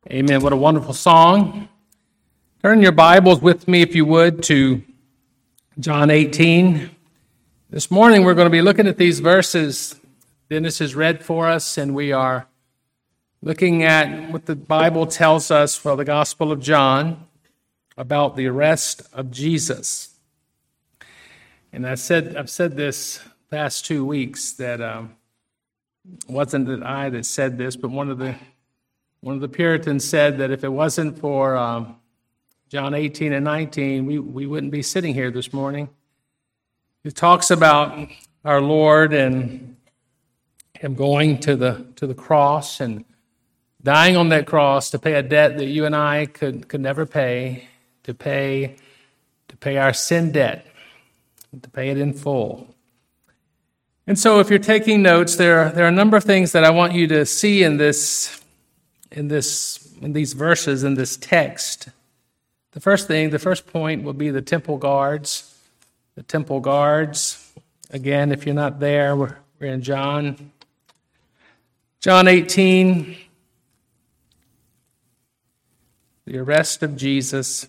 Amen. What a wonderful song. Turn your Bibles with me, if you would, to John 18. This morning we're going to be looking at these verses Dennis has read for us, and we are looking at what the Bible tells us, the Gospel of John, about the arrest of Jesus. And I've said this past 2 weeks that it wasn't that I that said this, but one of the Puritans said that if it wasn't for John 18 and 19, we wouldn't be sitting here this morning. It talks about our Lord and Him going to the cross and dying on that cross to pay a debt that you and I could never pay, to pay our sin debt, to pay it in full. And so if you're taking notes, there are a number of things that I want you to see in these verses, in this text. The first point will be the temple guards. The temple guards. Again, if you're not there, we're in John 18. The arrest of Jesus.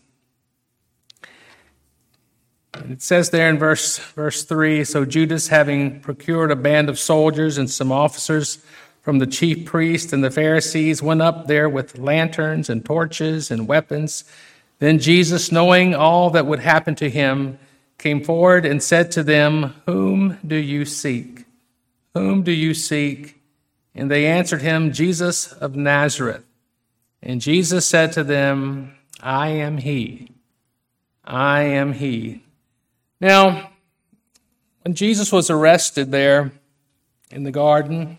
And it says there in verse 3, so Judas, having procured a band of soldiers and some officers from the chief priests and the Pharisees, went up there with lanterns and torches and weapons. Then Jesus, knowing all that would happen to him, came forward and said to them, "Whom do you seek? Whom do you seek?" And they answered him, "Jesus of Nazareth." And Jesus said to them, "I am he. I am he." Now, when Jesus was arrested there in the garden,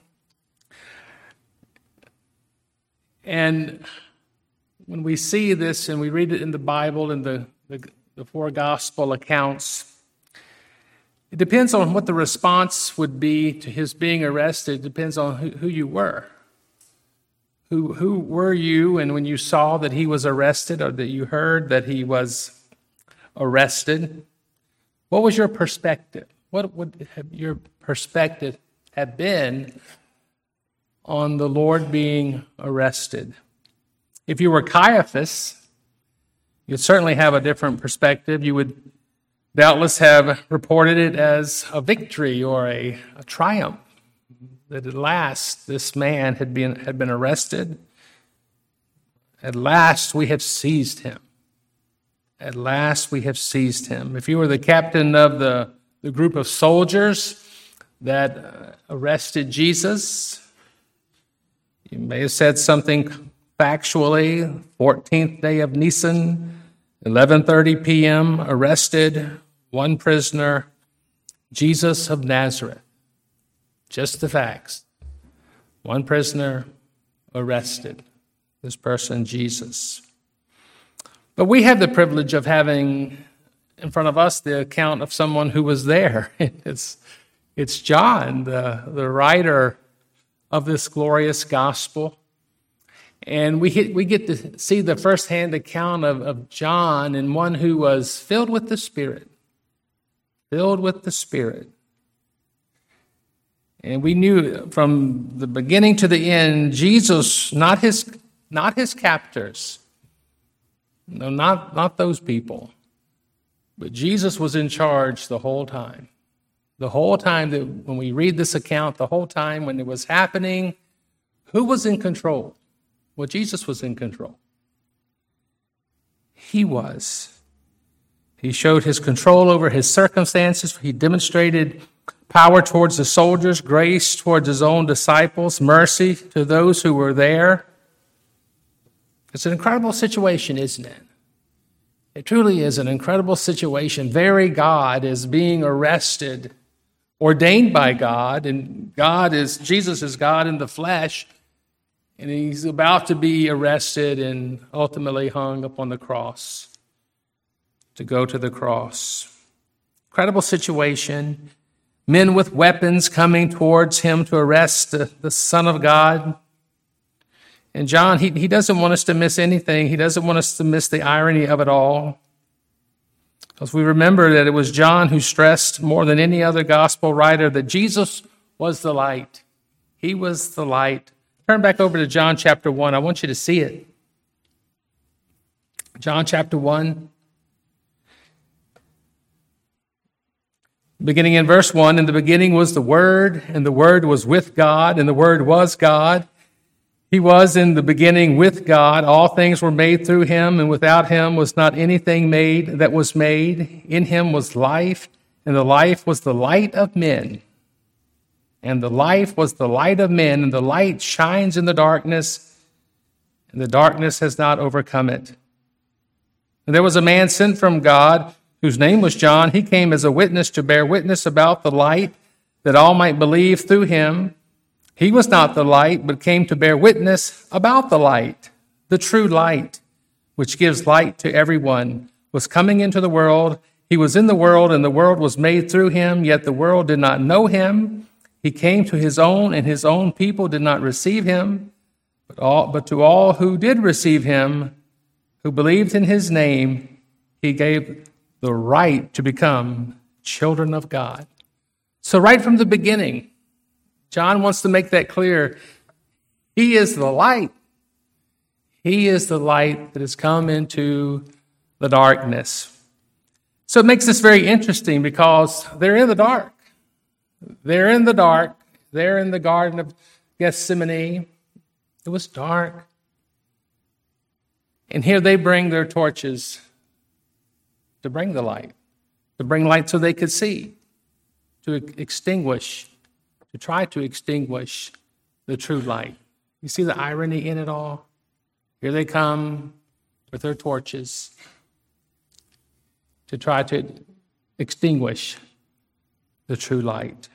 and when we see this and we read it in the Bible, in the four gospel accounts, it depends on what the response would be to his being arrested. It depends on who you were. Who were you, and when you saw that he was arrested or that you heard that he was arrested, what was your perspective? What would your perspective have been on the Lord being arrested? If you were Caiaphas, you'd certainly have a different perspective. You would doubtless have reported it as a victory or a triumph, that at last this man had been arrested. At last we have seized him. At last we have seized him. If you were the captain of the group of soldiers that arrested Jesus, you may have said something factually. 14th day of Nisan, 11:30 p.m., arrested, one prisoner, Jesus of Nazareth. Just the facts. One prisoner arrested. This person, Jesus. But we have the privilege of having in front of us the account of someone who was there. It's John, the writer of this glorious gospel. And we get to see the firsthand account of John, and one who was filled with the Spirit. Filled with the Spirit. And we knew from the beginning to the end, Jesus, not his captors. No, not those people. But Jesus was in charge the whole time. The whole time that when we read this account, the whole time when it was happening, who was in control? Well, Jesus was in control. He was. He showed his control over his circumstances. He demonstrated power towards the soldiers, grace towards his own disciples, mercy to those who were there. It's an incredible situation, isn't it? It truly is an incredible situation. Very God is being arrested, ordained by God, and Jesus is God in the flesh, and he's about to be arrested and ultimately hung upon the cross, to go to the cross. Incredible situation. Men with weapons coming towards him to arrest the Son of God. And John, he doesn't want us to miss anything. He doesn't want us to miss the irony of it all. Because we remember that it was John who stressed more than any other gospel writer that Jesus was the light. He was the light. Turn back over to John chapter 1. I want you to see it. John chapter 1, beginning in verse 1, in the beginning was the Word, and the Word was with God, and the Word was God. He was in the beginning with God. All things were made through him, and without him was not anything made that was made. In him was life, and the life was the light of men. And the life was the light of men, and the light shines in the darkness, and the darkness has not overcome it. And there was a man sent from God, whose name was John. He came as a witness to bear witness about the light, that all might believe through him. He was not the light, but came to bear witness about the light. The true light, which gives light to everyone, was coming into the world. He was in the world, and the world was made through him, yet the world did not know him. He came to his own, and his own people did not receive him. But to all who did receive him, who believed in his name, he gave the right to become children of God. So right from the beginning, John wants to make that clear. He is the light. He is the light that has come into the darkness. So it makes this very interesting because they're in the dark. They're in the dark. They're in the Garden of Gethsemane. It was dark. And here they bring their torches to bring the light, to bring light so they could see, to try to extinguish the true light. You see the irony in it all? Here they come with their torches to try to extinguish the true light.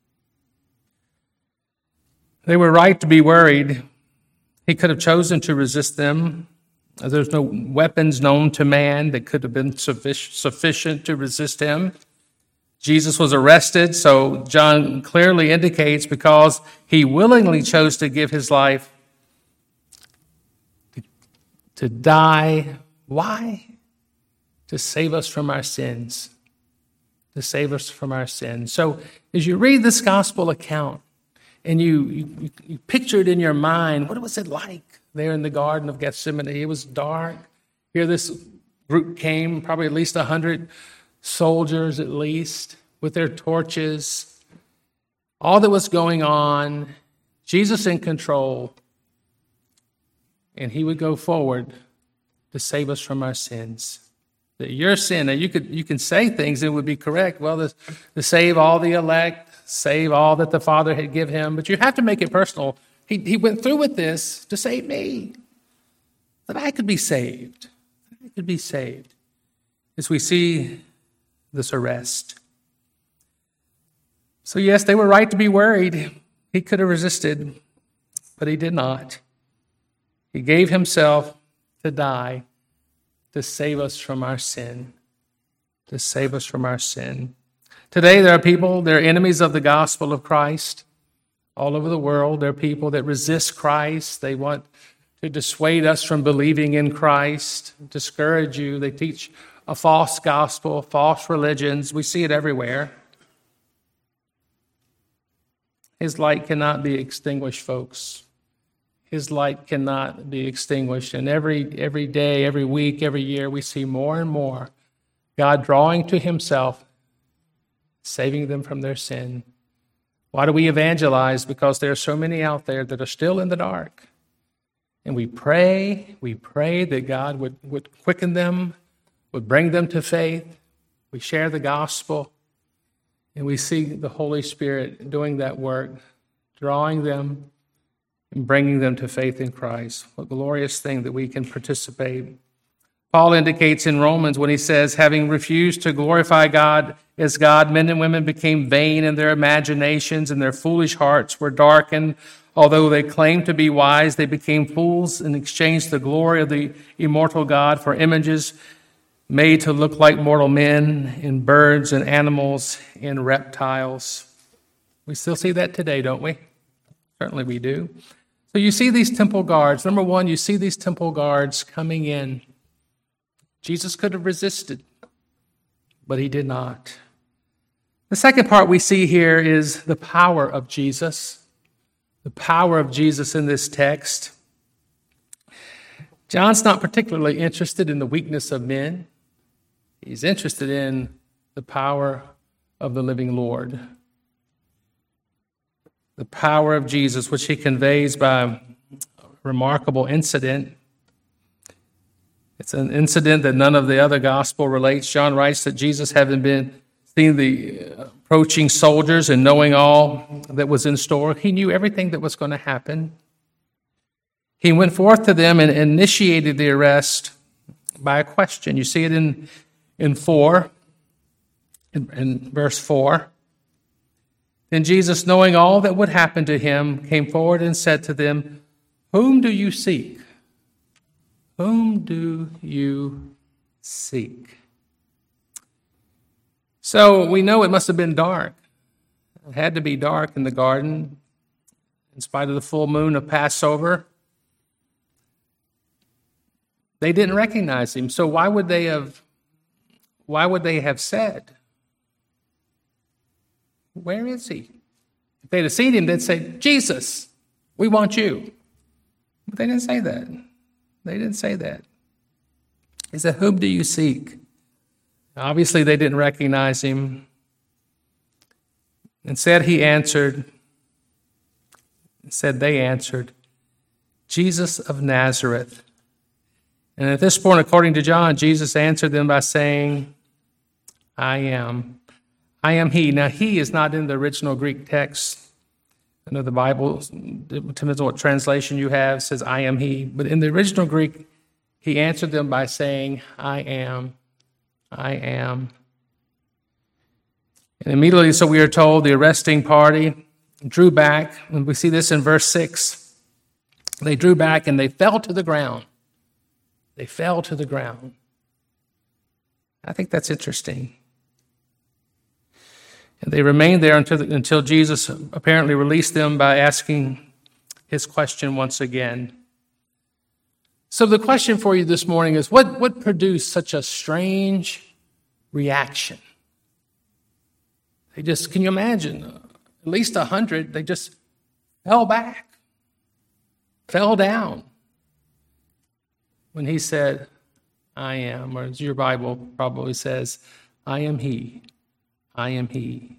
They were right to be worried. He could have chosen to resist them. There's no weapons known to man that could have been sufficient to resist him. Jesus was arrested, so John clearly indicates because he willingly chose to give his life to die. Why? To save us from our sins. To save us from our sins. So as you read this gospel account and you picture it in your mind, what was it like there in the Garden of Gethsemane? It was dark. Here this group came, probably at least 100 soldiers at least, with their torches. All that was going on, Jesus in control, and he would go forward to save us from our sins. That your sin, now you can say things that would be correct. Well, to save all the elect, save all that the Father had given him, but you have to make it personal. He went through with this to save me, that I could be saved. I could be saved. As we see this arrest. So yes, they were right to be worried. He could have resisted, but he did not. He gave himself to die to save us from our sin. To save us from our sin. Today there are people, they're enemies of the gospel of Christ. All over the world, there are people that resist Christ. They want to dissuade us from believing in Christ, discourage you. They teach a false gospel, false religions. We see it everywhere. His light cannot be extinguished, folks. His light cannot be extinguished. And every day, every week, every year, we see more and more God drawing to himself, saving them from their sin. Why do we evangelize? Because there are so many out there that are still in the dark. And we pray that God would quicken them, would bring them to faith. We share the gospel, and we see the Holy Spirit doing that work, drawing them and bringing them to faith in Christ. What a glorious thing that we can participate. Paul indicates in Romans when he says, having refused to glorify God as God, men and women became vain in their imaginations, and their foolish hearts were darkened. Although they claimed to be wise, they became fools and exchanged the glory of the immortal God for images made to look like mortal men, and birds and animals and reptiles. We still see that today, don't we? Certainly we do. So you see these temple guards. Number one, you see these temple guards coming in. Jesus could have resisted, but he did not. The second part we see here is the power of Jesus. The power of Jesus in this text. John's not particularly interested in the weakness of men. He's interested in the power of the living Lord. The power of Jesus, which he conveys by a remarkable incident. It's an incident that none of the other gospel relates. John writes that Jesus, having seen the approaching soldiers and knowing all that was in store, he knew everything that was going to happen. He went forth to them and initiated the arrest by a question. You see it in verse 4. Then Jesus, knowing all that would happen to him, came forward and said to them, "Whom do you seek? Whom do you seek?" So we know it must have been dark. It had to be dark in the garden, in spite of the full moon of Passover. They didn't recognize him. So why would they have said, "Where is he?" If they'd have seen him, they'd say, "Jesus, we want you." But they didn't say that. They didn't say that. He said, "Whom do you seek?" Obviously, they didn't recognize him. Instead, they answered, "Jesus of Nazareth." And at this point, according to John, Jesus answered them by saying, "I am. I am he." Now, he is not in the original Greek text. I know the Bible, depends on what translation you have, says, "I am he." But in the original Greek, he answered them by saying, "I am. I am." And immediately, so we are told, the arresting party drew back. And we see this in verse 6. They drew back and they fell to the ground. They fell to the ground. I think that's interesting. And they remained there until Jesus apparently released them by asking his question once again. So the question for you this morning is, what produced such a strange reaction? Can you imagine? At least 100, they just fell back, fell down when he said, "I am," or as your Bible probably says, "I am he. I am he."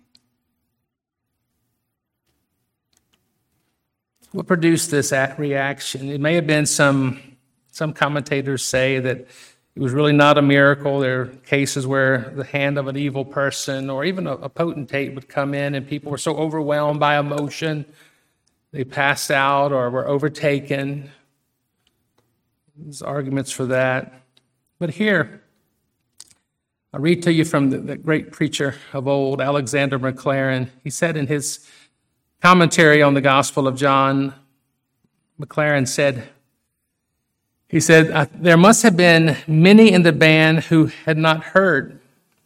What produced this reaction? It may have been some commentators say that it was really not a miracle. There are cases where the hand of an evil person or even a potentate would come in and people were so overwhelmed by emotion, they passed out or were overtaken. There's arguments for that. But here, I'll read to you from the great preacher of old, Alexander Maclaren. He said in his commentary on the Gospel of John, Maclaren said, "There must have been many in the band who had heard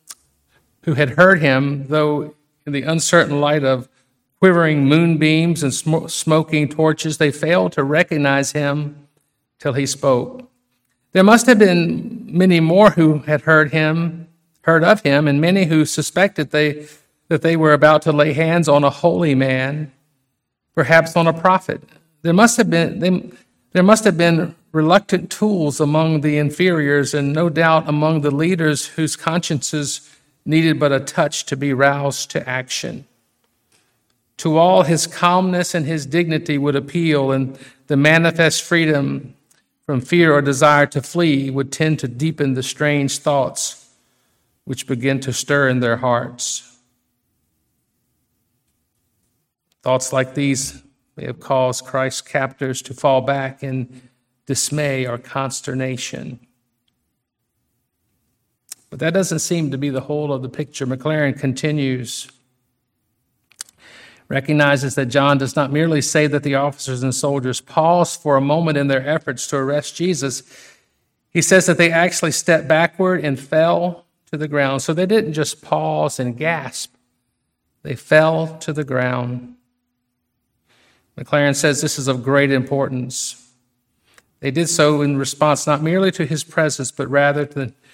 him, though in the uncertain light of quivering moonbeams and smoking torches, they failed to recognize him till he spoke. There must have been many more who had heard of him, and many who suspected that they were about to lay hands on a holy man, perhaps on a prophet. There must have been reluctant tools among the inferiors, and no doubt among the leaders whose consciences needed but a touch to be roused to action. To all, his calmness and his dignity would appeal, and the manifest freedom from fear or desire to flee would tend to deepen the strange thoughts which begin to stir in their hearts. Thoughts like these may have caused Christ's captors to fall back in dismay or consternation. But that doesn't seem to be the whole of the picture. Maclaren continues, recognizes that John does not merely say that the officers and soldiers paused for a moment in their efforts to arrest Jesus. He says that they actually stepped backward and fell to the ground. So they didn't just pause and gasp. They fell to the ground. Maclaren says this is of great importance. They did so in response not merely to his presence, but rather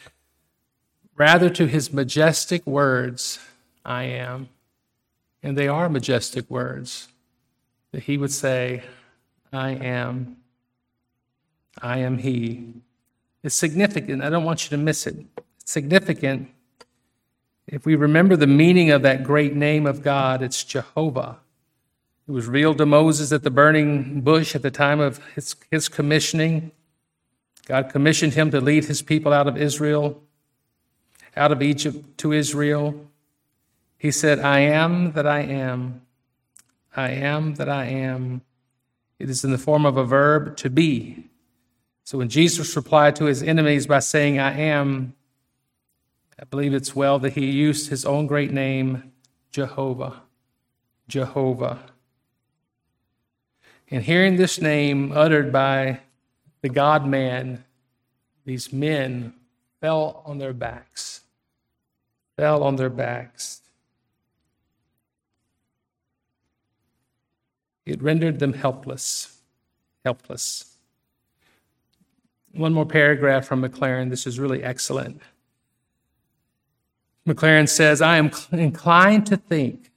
to his majestic words, "I am." And they are majestic words, that he would say, "I am. I am he. It's significant. I don't want you to miss it. It's significant. If we remember the meaning of that great name of God, it's Jehovah. It was revealed to Moses at the burning bush at the time of his commissioning. God commissioned him to lead his people out of Israel, out of Egypt to Israel. He said, I am that I am. I am that I am. It is in the form of a verb, to be. So when Jesus replied to his enemies by saying, I am, I believe it's well that he used his own great name, Jehovah. Jehovah. And hearing this name uttered by the God-man, these men fell on their backs. Fell on their backs. It rendered them helpless. Helpless. One more paragraph from Maclaren. This is really excellent. Maclaren says, I am inclined to think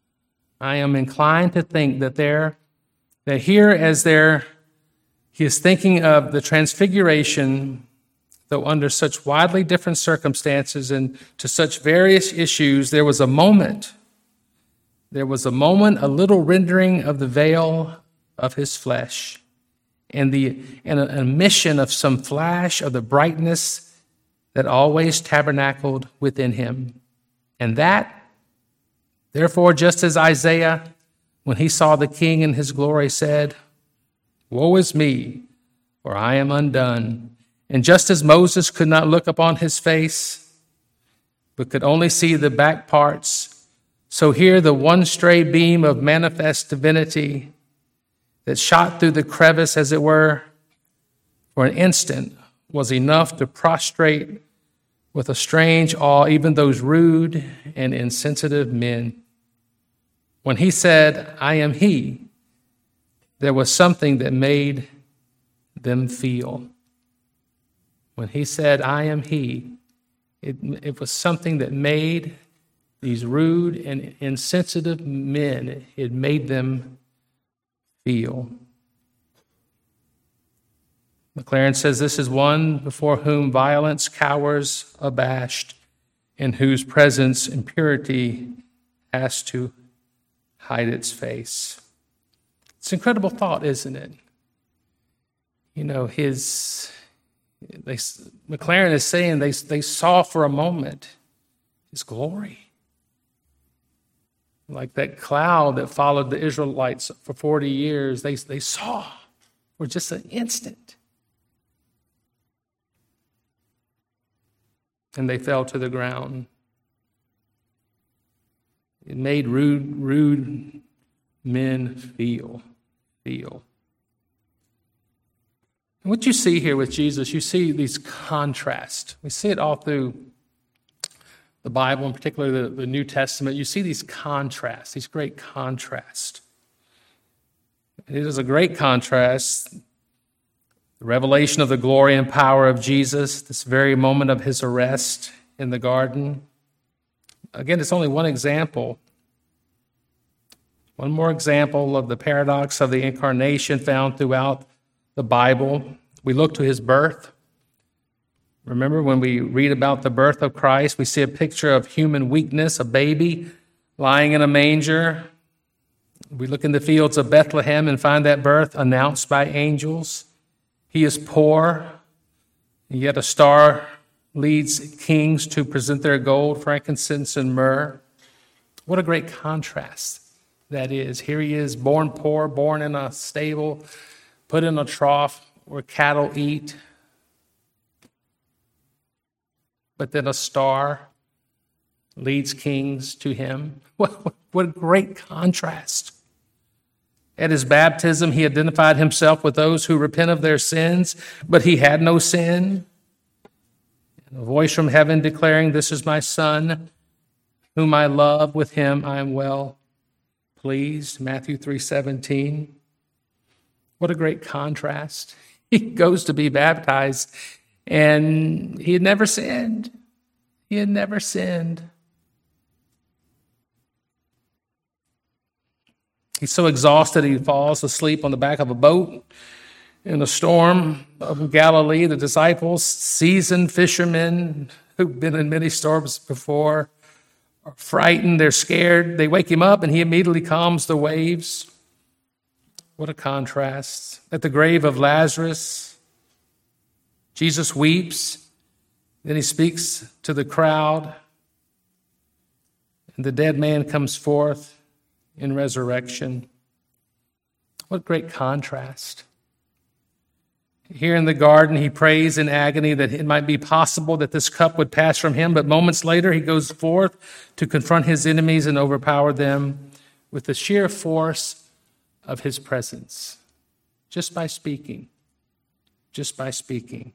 that here as he is thinking of the transfiguration, though under such widely different circumstances and to such various issues, there was a moment, a little rendering of the veil of his flesh, and an emission of some flash of the brightness that always tabernacled within him. And that, therefore, just as Isaiah, when he saw the King in his glory, said, Woe is me, for I am undone. And just as Moses could not look upon his face, but could only see the back parts, so here the one stray beam of manifest divinity that shot through the crevice, as it were, for an instant, was enough to prostrate with a strange awe even those rude and insensitive men. When he said, I am he, there was something that made them feel. When he said, I am he, it was something that made these rude and insensitive men, it made them feel. Maclaren says this is one before whom violence cowers abashed, in whose presence impurity has to hide its face. It's an incredible thought, isn't it? You know, Maclaren is saying they saw for a moment his glory. Like that cloud that followed the Israelites for 40 years, they saw for just an instant. And they fell to the ground. It made rude men feel. And what you see here with Jesus, you see these contrasts. We see it all through the Bible, in particular the New Testament. You see these contrasts, these great contrasts. It is a great contrast. The revelation of the glory and power of Jesus, this very moment of his arrest in the garden. Again, it's only one example. One more example of the paradox of the incarnation found throughout the Bible. We look to his birth. Remember, when we read about the birth of Christ, we see a picture of human weakness, a baby lying in a manger. We look in the fields of Bethlehem and find that birth announced by angels. He is poor, and yet a star leads kings to present their gold, frankincense, and myrrh. What a great contrast that is. Here he is, born poor, born in a stable, put in a trough where cattle eat. But then a star leads kings to him. What a great contrast. At his baptism, he identified himself with those who repent of their sins, but he had no sin. And a voice from heaven declaring, This is my son, whom I love. With him I am well pleased. Matthew 3:17. What a great contrast. He goes to be baptized, and he had never sinned. He had never sinned. He's so exhausted he falls asleep on the back of a boat In a storm of Galilee, the disciples, seasoned fishermen who've been in many storms before, are frightened, they're scared. They wake him up and he immediately calms the waves. What a contrast. At the grave of Lazarus, Jesus weeps. Then he speaks to the crowd. And the dead man comes forth in resurrection. What great contrast. Here in the garden, he prays in agony that it might be possible that this cup would pass from him, but moments later he goes forth to confront his enemies and overpower them with the sheer force of his presence, just by speaking, just by speaking.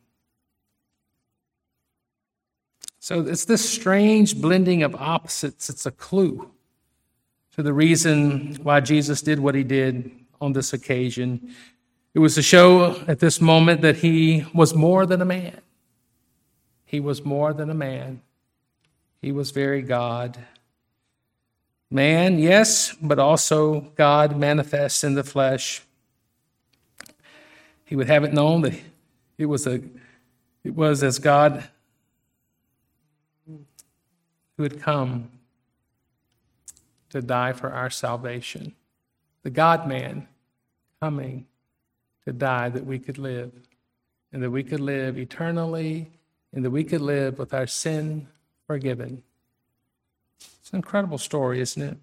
So it's this strange blending of opposites. It's a clue to the reason why Jesus did what he did on this occasion. It was to show at this moment that he was more than a man. He was more than a man. He was very God. Man, yes, but also God manifest in the flesh. He would have it known that it was as God who had come to die for our salvation. The God-man coming to die that we could live, and that we could live eternally, and that we could live with our sin forgiven. It's an incredible story, isn't it?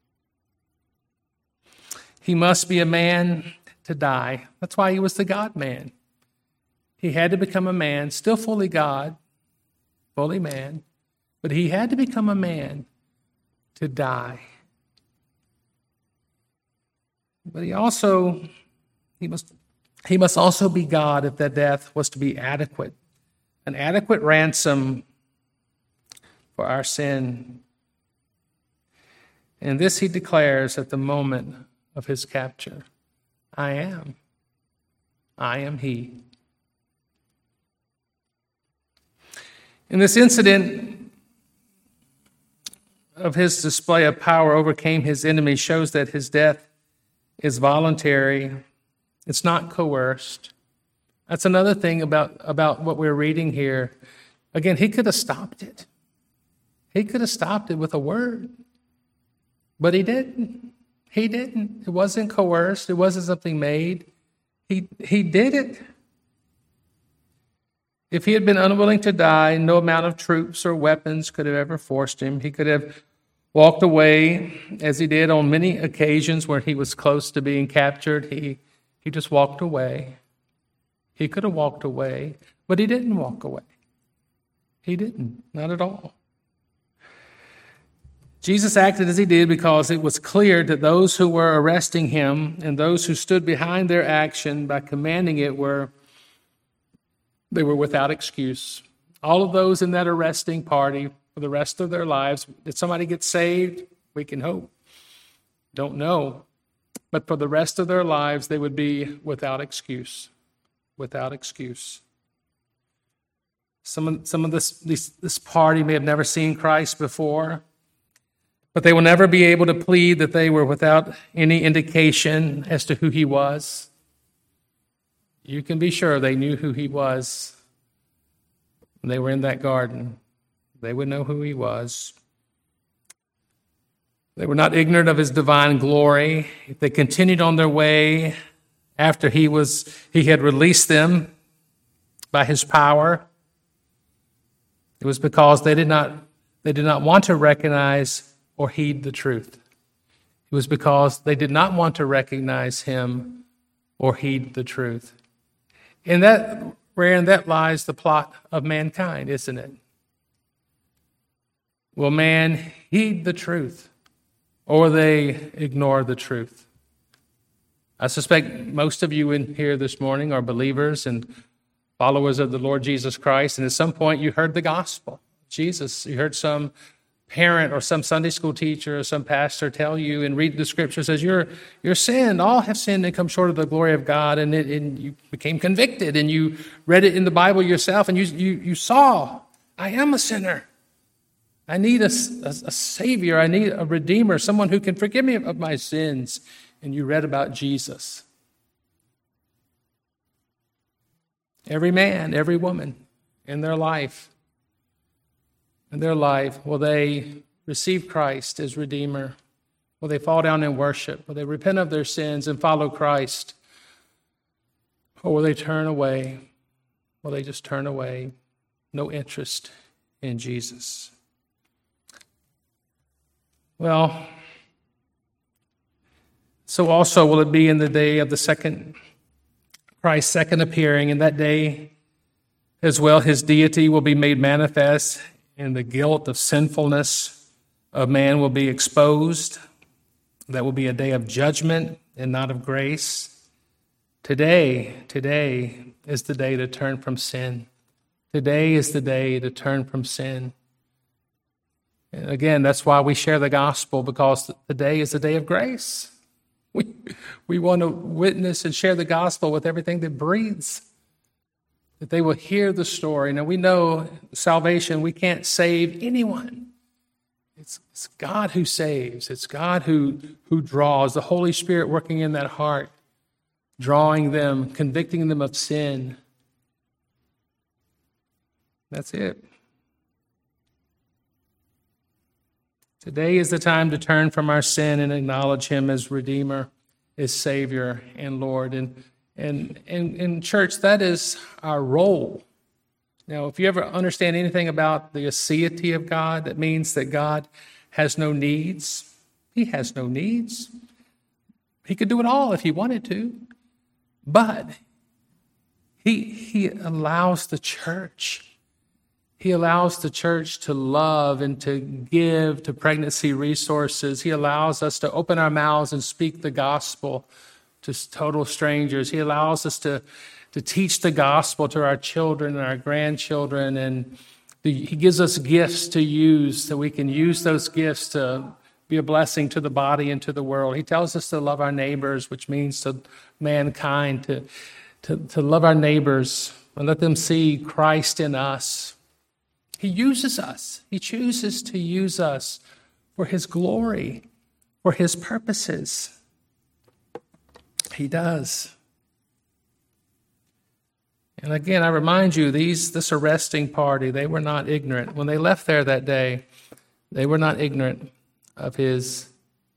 He must be a man to die. That's why he was the God-man. He had to become a man, still fully God, fully man, but he had to become a man to die. But he must also be God if that death was to be adequate, an adequate ransom for our sin. And this he declares at the moment of his capture. I am he. In this incident of his display of power overcame his enemy shows that his death is voluntary. It's not coerced. That's another thing about what we're reading here. Again, he could have stopped it. He could have stopped it with a word. But he didn't. He didn't. It wasn't coerced. It wasn't something made. He did it. If he had been unwilling to die, no amount of troops or weapons could have ever forced him. He could have walked away, as he did on many occasions where he was close to being captured. He just walked away. He could have walked away, but he didn't walk away. He didn't, not at all. Jesus acted as he did because it was clear that those who were arresting him and those who stood behind their action by commanding it were without excuse. All of those in that arresting party for the rest of their lives, did somebody get saved? We can hope. Don't know. But for the rest of their lives, they would be without excuse. Without excuse. Some of this party may have never seen Christ before, but they will never be able to plead that they were without any indication as to who he was. You can be sure they knew who he was when they were in that garden. They would know who he was. They were not ignorant of his divine glory. They continued on their way after he had released them by his power. It was because they did not want to recognize or heed the truth. It was because they did not want to recognize him or heed the truth. Wherein that lies the plot of mankind, isn't it? Will man heed the truth, or they ignore the truth? I suspect most of you in here this morning are believers and followers of the Lord Jesus Christ, and at some point you heard the gospel. Jesus, you heard some parent or some Sunday school teacher or some pastor tell you and read the scripture says, you're sinned, all have sinned and come short of the glory of God, and you became convicted, and you read it in the Bible yourself, and you saw, I am a sinner. I need a Savior. I need a Redeemer, someone who can forgive me of my sins. And you read about Jesus. every man, every woman in their life, will they receive Christ as Redeemer? Will they fall down in worship? Will they repent of their sins and follow Christ? Or will they turn away? Will they just turn away? No interest in Jesus. Well, so also will it be in the day of Christ's second appearing. In that day as well, his deity will be made manifest, and the guilt of sinfulness of man will be exposed. That will be a day of judgment and not of grace. Today is the day to turn from sin. Today is the day to turn from sin. And again, that's why we share the gospel, because today is the day of grace. We want to witness and share the gospel with everything that breathes, that they will hear the story. Now, we know salvation, we can't save anyone. It's God who saves. It's God who draws, the Holy Spirit working in that heart, drawing them, convicting them of sin. That's it. Today is the time to turn from our sin and acknowledge him as Redeemer, as Savior and Lord. And in church, that is our role. Now, if you ever understand anything about the aseity of God, that means that God has no needs. He has no needs. He could do it all if he wanted to. But he allows the church. He allows the church to love and to give to pregnancy resources. He allows us to open our mouths and speak the gospel to total strangers. He allows us to teach the gospel to our children and our grandchildren. And he gives us gifts to use so we can use those gifts to be a blessing to the body and to the world. He tells us to love our neighbors, which means to mankind, to love our neighbors and let them see Christ in us. He uses us. He chooses to use us for his glory, for his purposes. He does. And again, I remind you, this arresting party, they were not ignorant. When they left there that day, they were not ignorant of his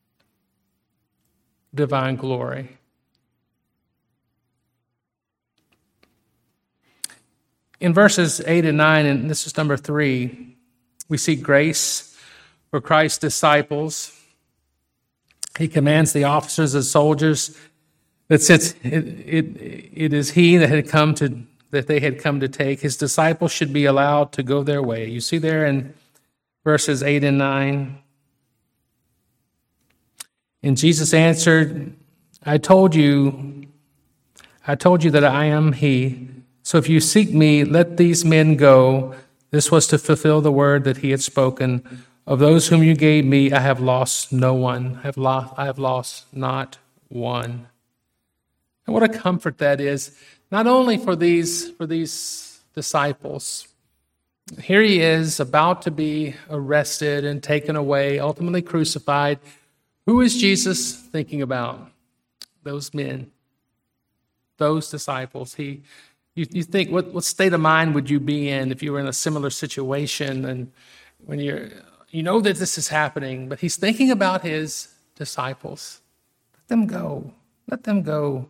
divine glory. In verses 8 and 9, and this is number 3, we see grace for Christ's disciples. He commands the officers and soldiers that since it is he that they had come to take, his disciples should be allowed to go their way. You see there in verses 8 and 9. And Jesus answered, I told you that I am he. So if you seek me, let these men go. This was to fulfill the word that he had spoken. Of those whom you gave me, I have lost no one. I have lost not one. And what a comfort that is, not only for these disciples. Here he is, about to be arrested and taken away, ultimately crucified. Who is Jesus thinking about? Those men, those disciples. You think, what state of mind would you be in if you were in a similar situation and when you know that this is happening, but he's thinking about his disciples. Let them go. Let them go.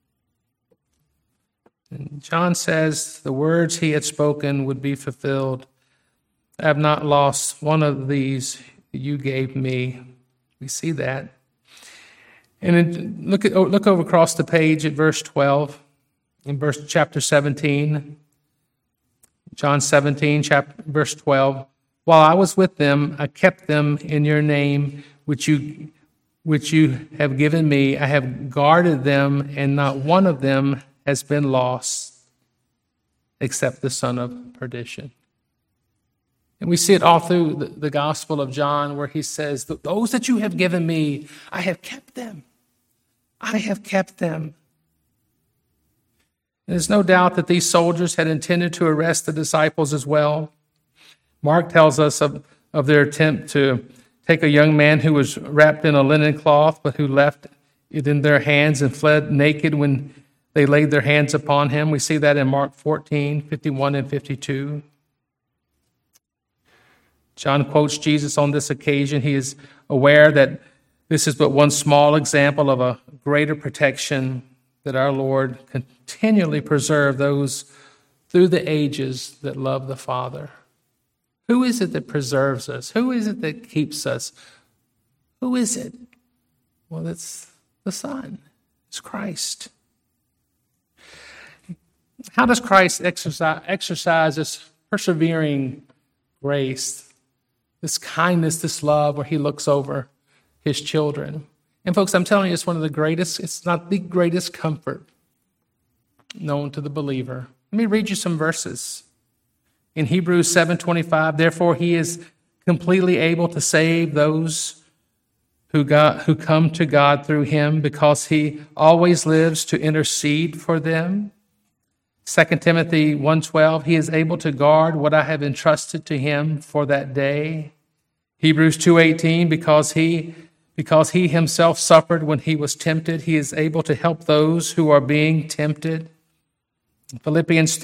And John says the words he had spoken would be fulfilled. I have not lost one of these you gave me. We see that. And look over across the page at verse 12. In chapter 17, John 17, verse 12, while I was with them, I kept them in your name, which you have given me. I have guarded them, and not one of them has been lost, except the son of perdition. And we see it all through the Gospel of John, where he says, those that you have given me, I have kept them. I have kept them. There's no doubt that these soldiers had intended to arrest the disciples as well. Mark tells us of their attempt to take a young man who was wrapped in a linen cloth, but who left it in their hands and fled naked when they laid their hands upon him. We see that in Mark 14, 51 and 52. John quotes Jesus on this occasion. He is aware that this is but one small example of a greater protection that our Lord continually preserves those through the ages that love the Father. Who is it that preserves us? Who is it that keeps us? Who is it? Well, it's the Son. It's Christ. How does Christ exercise this persevering grace, this kindness, this love, where he looks over his children? And folks, I'm telling you, it's one of the greatest, it's not the greatest comfort known to the believer. Let me read you some verses. In Hebrews 7:25, therefore he is completely able to save those who come to God through him, because he always lives to intercede for them. 2 Timothy 1:12, he is able to guard what I have entrusted to him for that day. Hebrews 2:18, because he himself suffered when he was tempted, he is able to help those who are being tempted. Philippians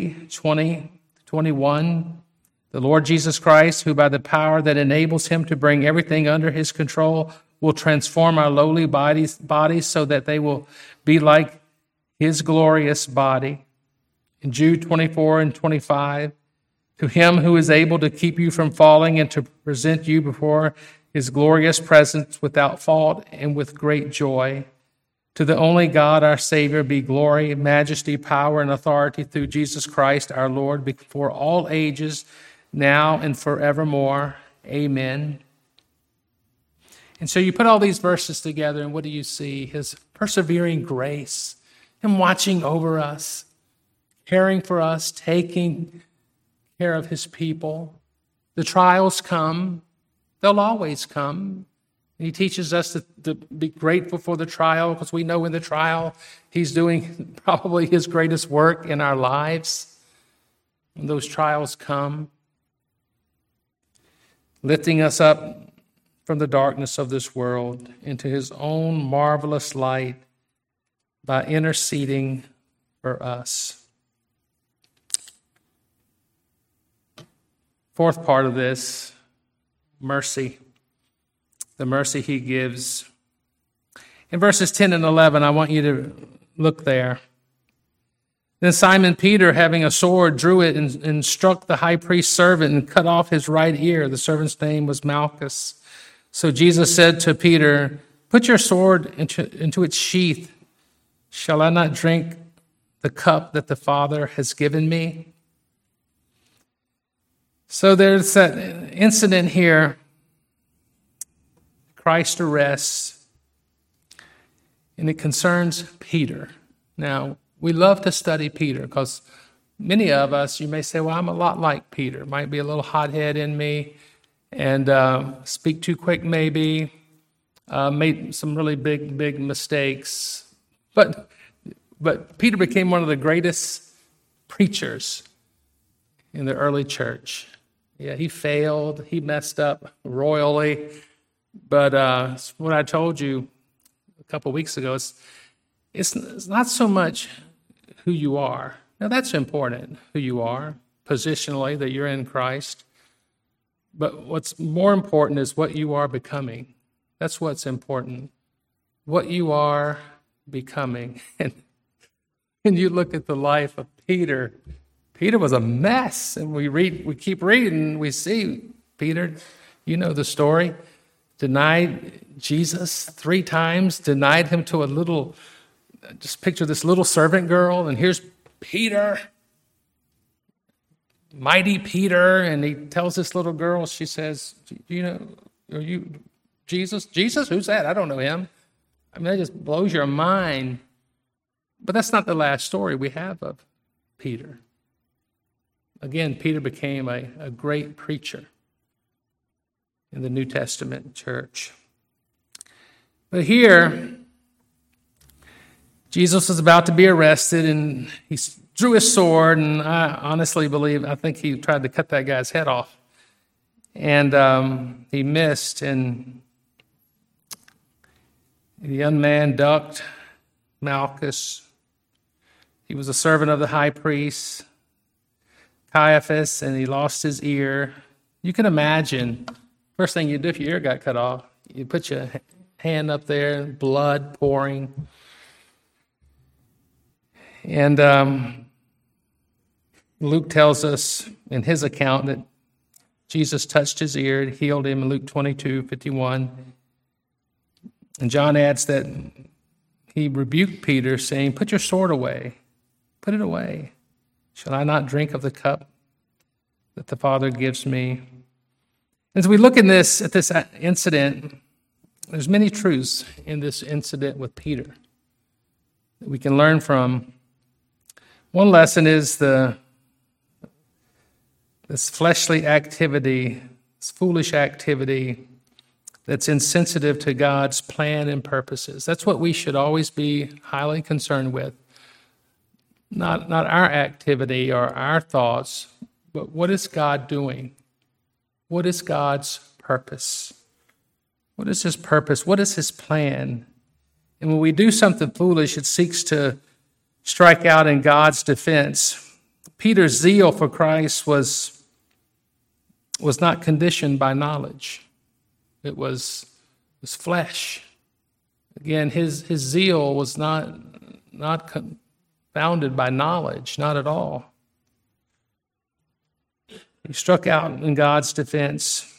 3:20-21, the Lord Jesus Christ, who by the power that enables him to bring everything under his control, will transform our lowly bodies so that they will be like his glorious body. In Jude 24:25, to him who is able to keep you from falling and to present you before his glorious presence without fault and with great joy. To the only God, our Savior, be glory, majesty, power, and authority through Jesus Christ, our Lord, before all ages, now and forevermore. Amen. And so you put all these verses together, and what do you see? His persevering grace, him watching over us, caring for us, taking care of his people. The trials come. They'll always come. He teaches us to be grateful for the trial, because we know in the trial he's doing probably his greatest work in our lives. When those trials come, lifting us up from the darkness of this world into his own marvelous light by interceding for us. Fourth part of this, mercy. The mercy he gives. In verses 10 and 11, I want you to look there. Then Simon Peter, having a sword, drew it and struck the high priest's servant and cut off his right ear. The servant's name was Malchus. So Jesus said to Peter, put your sword into its sheath. Shall I not drink the cup that the Father has given me? So there's that incident here. Christ arrests, and it concerns Peter. Now, we love to study Peter because many of us, you may say, well, I'm a lot like Peter. Might be a little hothead in me and speak too quick maybe, made some really big mistakes. But Peter became one of the greatest preachers in the early church. Yeah, he failed. He messed up royally. But what I told you a couple of weeks ago, it's not so much who you are. Now, that's important, who you are, positionally, that you're in Christ. But what's more important is what you are becoming. That's what's important. What you are becoming. And you look at the life of Peter. Peter was a mess. And we keep reading, we see Peter, you know the story. Denied Jesus 3 times, denied him to a little, just picture this little servant girl, and here's Peter, mighty Peter, and he tells this little girl, she says, are you Jesus? Jesus? Who's that? I don't know him. I mean, that just blows your mind. But that's not the last story we have of Peter. Again, Peter became a great preacher in the New Testament church. But here, Jesus was about to be arrested, and he drew his sword, and I honestly I think he tried to cut that guy's head off. And he missed, and the young man ducked. Malchus He was a servant of the high priest, Caiaphas, and he lost his ear. You can imagine, first thing you do if your ear got cut off, you put your hand up there, blood pouring. And Luke tells us in his account that Jesus touched his ear and healed him in Luke 22:51. And John adds that he rebuked Peter, saying, "Put your sword away. Put it away. Shall I not drink of the cup that the Father gives me?" As we look at this incident, there's many truths in this incident with Peter that we can learn from. One lesson is this fleshly activity, this foolish activity that's insensitive to God's plan and purposes. That's what we should always be highly concerned with. Not our activity or our thoughts, but what is God doing? What is God's purpose? What is his purpose? What is his plan? And when we do something foolish, it seeks to strike out in God's defense. Peter's zeal for Christ was not conditioned by knowledge. It was flesh. Again, his zeal was not founded by knowledge, not at all. He struck out in God's defense,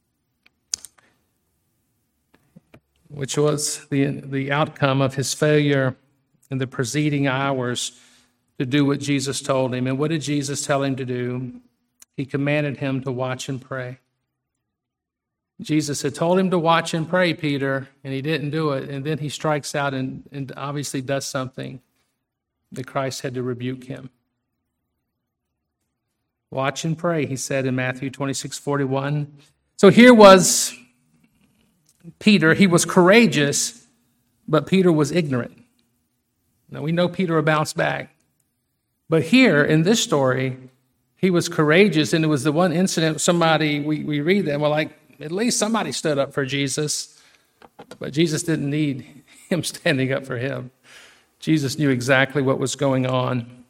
which was the outcome of his failure in the preceding hours to do what Jesus told him. And what did Jesus tell him to do? He commanded him to watch and pray. Jesus had told him to watch and pray, Peter, and he didn't do it. And then he strikes out and obviously does something that Christ had to rebuke him. Watch and pray, he said in Matthew 26:41. So here was Peter. He was courageous, but Peter was ignorant. Now we know Peter will bounce back. But here in this story, he was courageous, and it was the one incident somebody, we read that, well, like, at least somebody stood up for Jesus. But Jesus didn't need him standing up for him. Jesus knew exactly what was going on.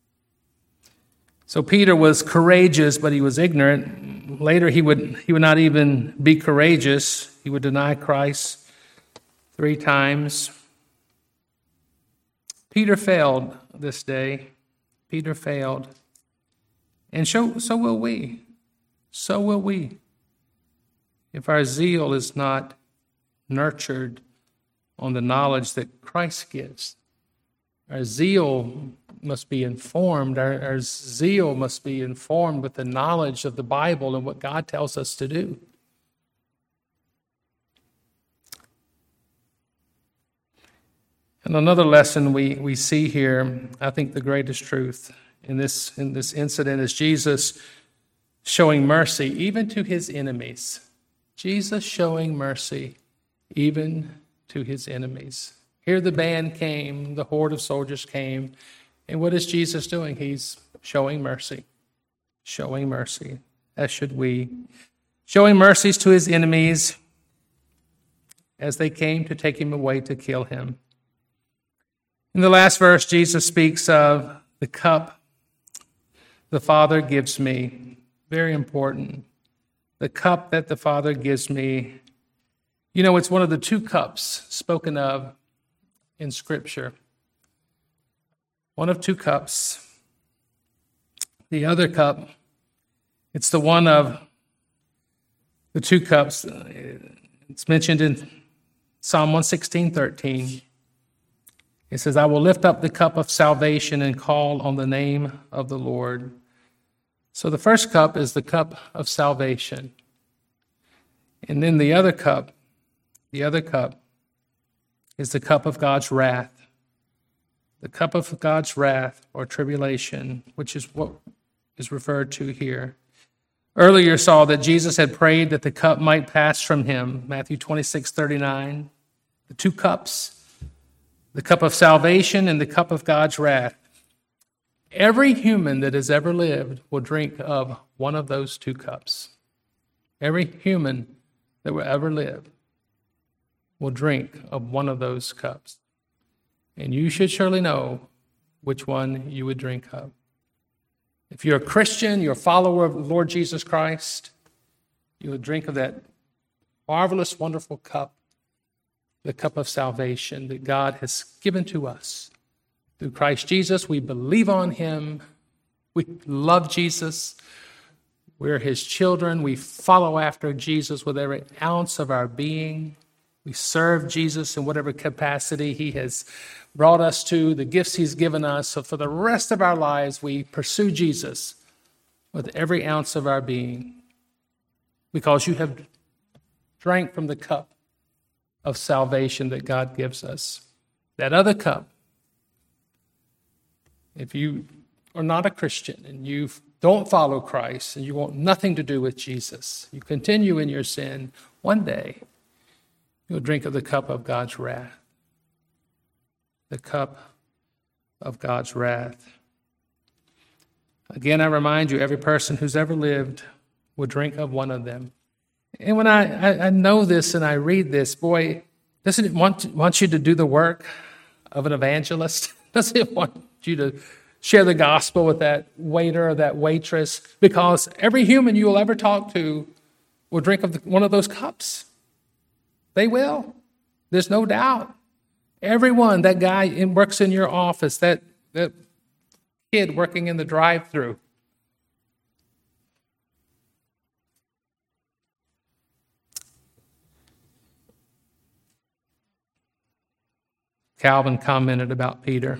So Peter was courageous, but he was ignorant. Later, he would not even be courageous. He would deny Christ 3 times. Peter failed this day. Peter failed. And so will we. So will we. If our zeal is not nurtured on the knowledge that Christ gives. Our zeal must be informed. Our zeal must be informed with the knowledge of the Bible and what God tells us to do. And another lesson we see here, I think the greatest truth in this incident is Jesus showing mercy even to his enemies. Jesus showing mercy even to his enemies. Here the band came, the horde of soldiers came, and what is Jesus doing? He's showing mercy. Showing mercy, as should we. Showing mercies to his enemies as they came to take him away to kill him. In the last verse, Jesus speaks of the cup the Father gives me. Very important. The cup that the Father gives me. You know, it's one of the 2 cups spoken of in Scripture. One of 2 cups. The other cup, it's the one of the 2 cups. It's mentioned in Psalm 116:13. It says, "I will lift up the cup of salvation and call on the name of the Lord." So the first cup is the cup of salvation. And then the other cup is the cup of God's wrath. The cup of God's wrath or tribulation, which is what is referred to here. Earlier saw that Jesus had prayed that the cup might pass from him, Matthew 26:39. The 2 cups, the cup of salvation and the cup of God's wrath. Every human that has ever lived will drink of one of those 2 cups. Every human that will ever live will drink of one of those cups. And you should surely know which one you would drink of. If you're a Christian, you're a follower of the Lord Jesus Christ, you would drink of that marvelous, wonderful cup, the cup of salvation that God has given to us. Through Christ Jesus, we believe on him. We love Jesus. We're his children. We follow after Jesus with every ounce of our being. We serve Jesus in whatever capacity he has brought us to, the gifts he's given us. So for the rest of our lives, we pursue Jesus with every ounce of our being, because you have drank from the cup of salvation that God gives us. That other cup, if you are not a Christian and you don't follow Christ and you want nothing to do with Jesus, you continue in your sin, one day you'll drink of the cup of God's wrath. The cup of God's wrath. Again, I remind you, every person who's ever lived will drink of one of them. And when I know this and I read this, boy, doesn't it want you to do the work of an evangelist? Doesn't it want you to share the gospel with that waiter or that waitress? Because every human you will ever talk to will drink of one of those cups. They will. There's no doubt. Everyone, that guy who works in your office, that kid working in the drive-thru. Calvin commented about Peter.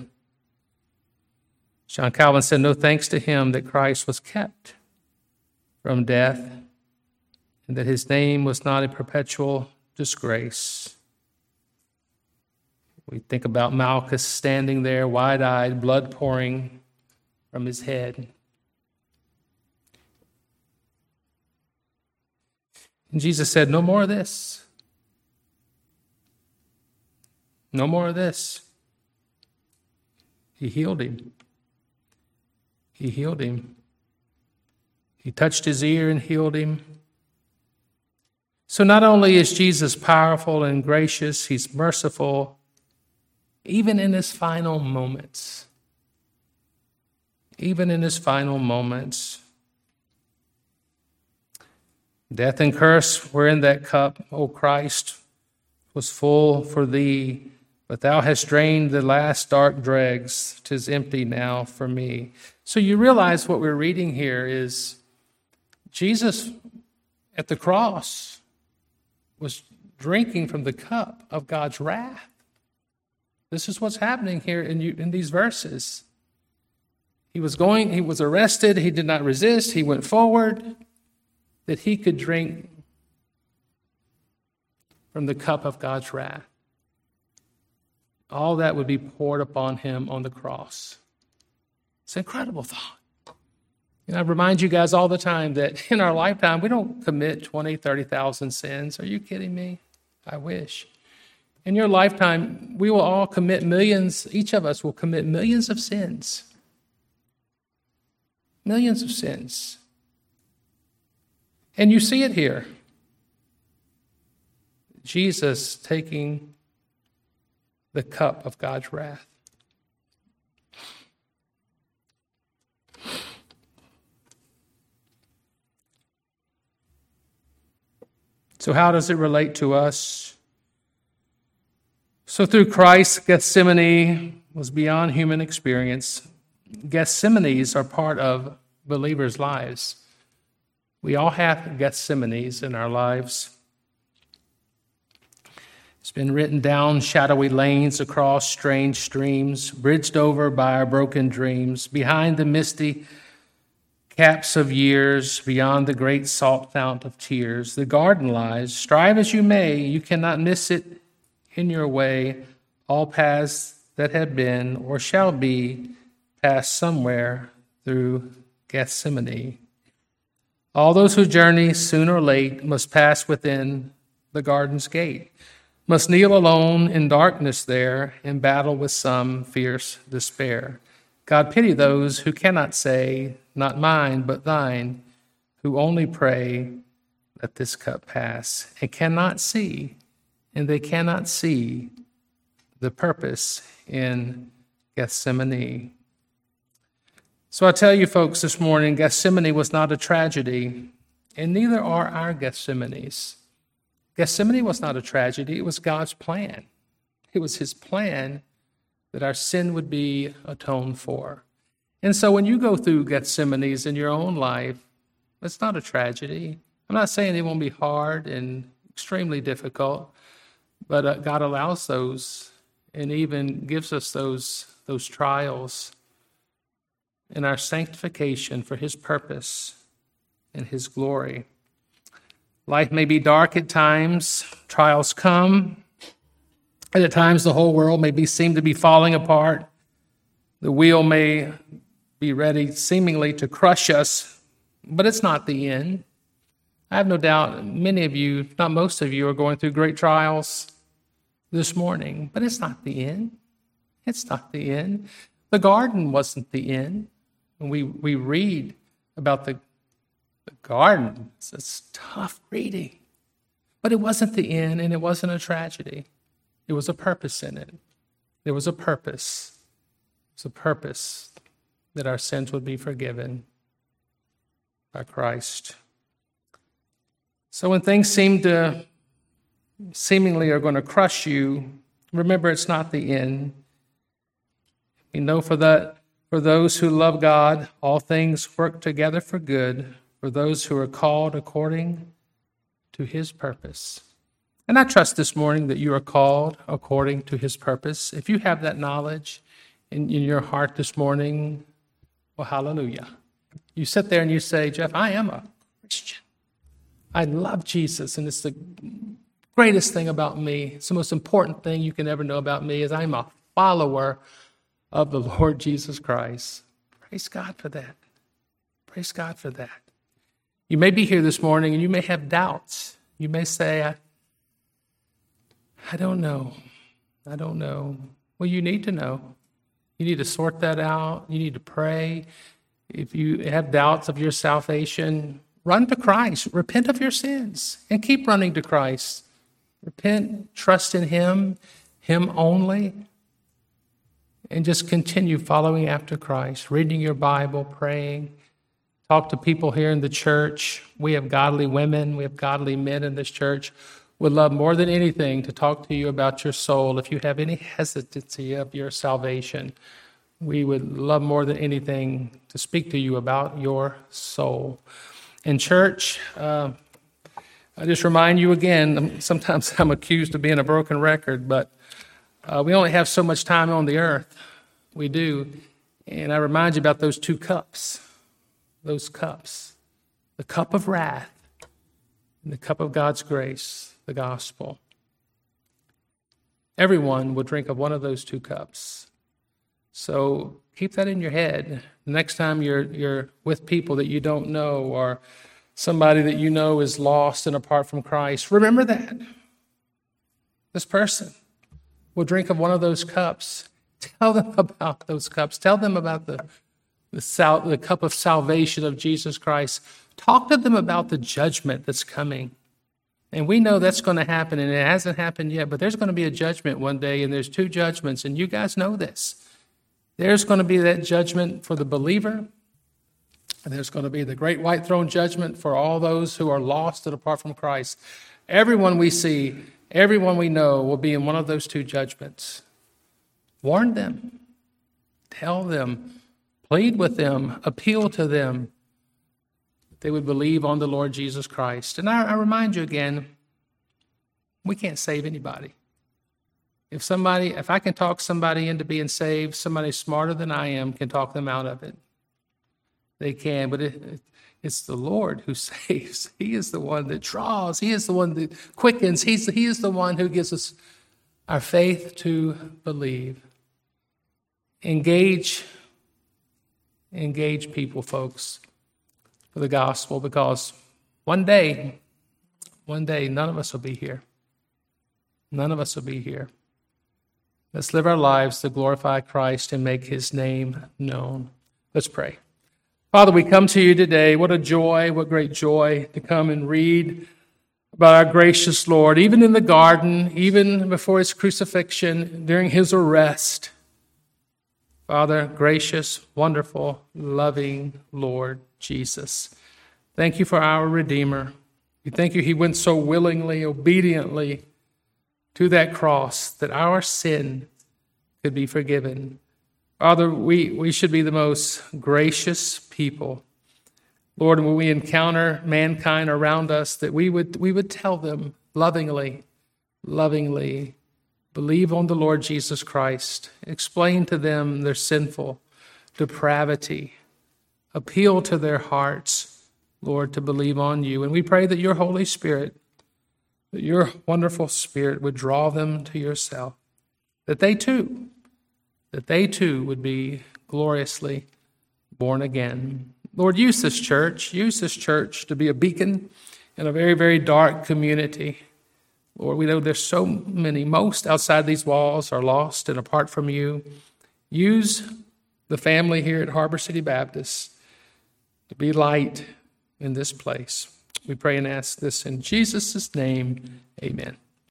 John Calvin said, "No thanks to him that Christ was kept from death, and that his name was not a perpetual disgrace." We think about Malchus standing there, wide-eyed, blood pouring from his head. And Jesus said, "No more of this. No more of this." He healed him. He healed him. He touched his ear and healed him. So not only is Jesus powerful and gracious, he's merciful, even in his final moments. Even in his final moments. Death and curse were in that cup, O Christ, was full for thee, but thou hast drained the last dark dregs. 'Tis empty now for me. So you realize what we're reading here is Jesus at the cross was drinking from the cup of God's wrath. This is what's happening here in these verses. He was arrested, he did not resist, he went forward, that he could drink from the cup of God's wrath. All that would be poured upon him on the cross. It's an incredible thought. And I remind you guys all the time that in our lifetime, we don't commit 20, 30,000 sins. Are you kidding me? I wish. In your lifetime, we will all commit millions. Each of us will commit millions of sins. Millions of sins. And you see it here. Jesus taking the cup of God's wrath. So how does it relate to us? So through Christ, Gethsemane was beyond human experience. Gethsemanes are part of believers' lives. We all have Gethsemanes in our lives. It's been written down, shadowy lanes across strange streams, bridged over by our broken dreams, behind the misty caps of years, beyond the great salt fount of tears. The garden lies. Strive as you may, you cannot miss it in your way. All paths that have been or shall be pass somewhere through Gethsemane. All those who journey, soon or late, must pass within the garden's gate, must kneel alone in darkness there, in battle with some fierce despair. God pity those who cannot say, not mine, but thine, who only pray, let this cup pass, and cannot see, and they cannot see the purpose in Gethsemane. So I tell you folks this morning, Gethsemane was not a tragedy, and neither are our Gethsemanes. Gethsemane was not a tragedy. It was God's plan. It was his plan that our sin would be atoned for. And so when you go through Gethsemanes in your own life, it's not a tragedy. I'm not saying it won't be hard and extremely difficult, but God allows those and even gives us those trials in our sanctification for his purpose and his glory. Life may be dark at times. Trials come. And at times the whole world may seem to be falling apart. The wheel may be ready seemingly to crush us, but it's not the end. I have no doubt many of you, if not most of you, are going through great trials this morning, but it's not the end. It's not the end. The garden wasn't the end. And we read about the garden. It's tough reading. But it wasn't the end, and it wasn't a tragedy. There was a purpose in it. There was a purpose. It was a purpose that our sins would be forgiven by Christ. So when things seemingly are going to crush you, remember it's not the end. We know for those who love God, all things work together for good, for those who are called according to his purpose. And I trust this morning that you are called according to his purpose. If you have that knowledge in your heart this morning, well, hallelujah. You sit there and you say, Jeff, I am a Christian. I love Jesus, and it's the greatest thing about me. It's the most important thing you can ever know about me is I'm a follower of the Lord Jesus Christ. Praise God for that. Praise God for that. You may be here this morning and you may have doubts. You may say, I don't know. I don't know. Well, you need to know. You need to sort that out. You need to pray. If you have doubts of your salvation, run to Christ. Repent of your sins and keep running to Christ. Repent, trust in him only, and just continue following after Christ, reading your Bible, praying. Talk to people here in the church. We have godly women, we have godly men in this church. Would love more than anything to talk to you about your soul. If you have any hesitancy of your salvation, we would love more than anything to speak to you about your soul. In church, I just remind you again, sometimes I'm accused of being a broken record, but we only have so much time on the earth. We do. And I remind you about those 2 cups. Those cups. The cup of wrath and the cup of God's grace, the gospel. Everyone will drink of one of those 2 cups. So keep that in your head. The next time you're with people that you don't know or somebody that you know is lost and apart from Christ, remember that. This person will drink of one of those cups. Tell them about those cups. Tell them about the cup of salvation of Jesus Christ. Talk to them about the judgment that's coming. And we know that's going to happen, and it hasn't happened yet, but there's going to be a judgment one day, and there's 2 judgments, and you guys know this. There's going to be that judgment for the believer, and there's going to be the great white throne judgment for all those who are lost and apart from Christ. Everyone we see, everyone we know will be in one of those 2 judgments. Warn them. Tell them. Plead with them. Appeal to them. That they would believe on the Lord Jesus Christ. And I remind you again, we can't save anybody. If I can talk somebody into being saved, somebody smarter than I am can talk them out of it. They can, but it's the Lord who saves. He is the one that draws. He is the one that quickens. He is the one who gives us our faith to believe. Engage people, folks, for the gospel, because one day, none of us will be here. None of us will be here. Let's live our lives to glorify Christ and make his name known. Let's pray. Father, we come to you today. What a joy, what great joy to come and read about our gracious Lord, even in the garden, even before his crucifixion, during his arrest. Father, gracious, wonderful, loving Lord Jesus, thank you for our Redeemer. We thank you he went so willingly, obediently to that cross that our sin could be forgiven. Father, we should be the most gracious people. Lord, when we encounter mankind around us, that we would tell them lovingly, believe on the Lord Jesus Christ. Explain to them their sinful depravity. Appeal to their hearts, Lord, to believe on you. And we pray that your Holy Spirit, that your wonderful Spirit would draw them to yourself, that they too would be gloriously born again. Lord, use this church to be a beacon in a very, very dark community. Lord, we know there's so many, most outside these walls are lost and apart from you. Use the family here at Harbor City Baptist to be light in this place. We pray and ask this in Jesus' name, amen.